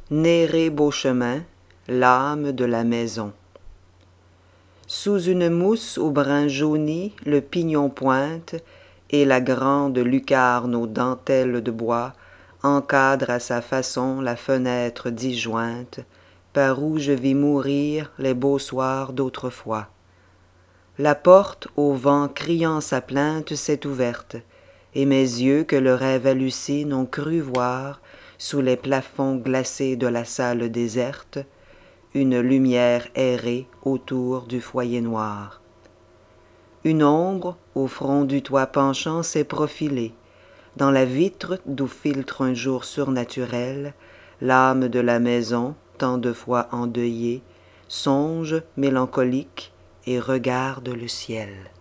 Néré Beauchemin, l'âme de la maison. Sous une mousse au brin jauni, le pignon pointe, et la grande lucarne aux dentelles de bois encadre à sa façon la fenêtre disjointe, par où je vis mourir les beaux soirs d'autrefois. La porte, au vent criant sa plainte, s'est ouverte, et mes yeux que le rêve hallucine ont cru voir, sous les plafonds glacés de la salle déserte, une lumière errer autour du foyer noir. Une ombre, au front du toit penchant, s'est profilée, dans la vitre d'où filtre un jour surnaturel, l'âme de la maison, tant de fois endeuillée, songe mélancolique et regarde le ciel.